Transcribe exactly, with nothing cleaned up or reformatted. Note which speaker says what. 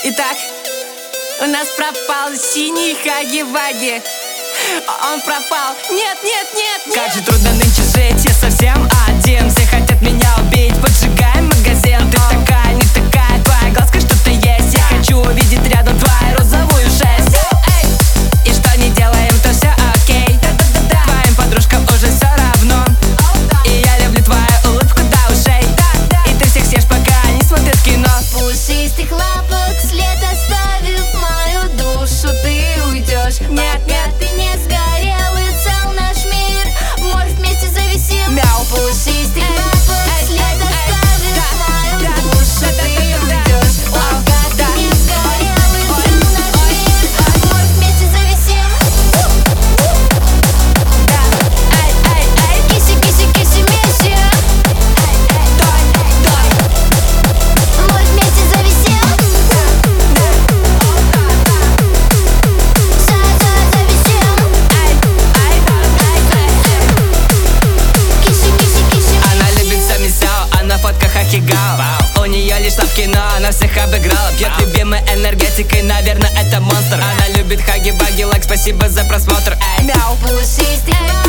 Speaker 1: Итак, у нас пропал синий хаги-ваги. Он пропал. Нет, нет, нет, нет. Как же трудно нынче жить, я совсем один. Все хотят меня убить, поджигаем магазин. Ты такая, не такая, твоя глазка что-то есть. Я хочу увидеть рядом твою розовую шесть. И что не делаем, то все окей. Твоим подружкам уже все равно. И я люблю твою улыбку до ушей. И ты всех съешь, пока они смотрят кино.
Speaker 2: Пушистых лапок след оставив мою душу, ты уйдешь. Нет, нет, ты не сгорел, и цел наш мир. Может, вместе зависим.
Speaker 1: Мяу.
Speaker 2: Пушистых лапок след оставив мою душу, ты уйдешь. Пока ты не сгорел, и цел наш мир. Может, вместе зависим. Киси, киси, киси, миси. Может, вместе зависим.
Speaker 1: Она любит все мисяо, а на фотках ахигао. У нее лишь лапки, но она всех обыграла. Пьет любимой энергетикой, наверное, это монстр. Она любит хаги-ваги, лайк, спасибо за просмотр. Эй, мяу.
Speaker 2: Пушистых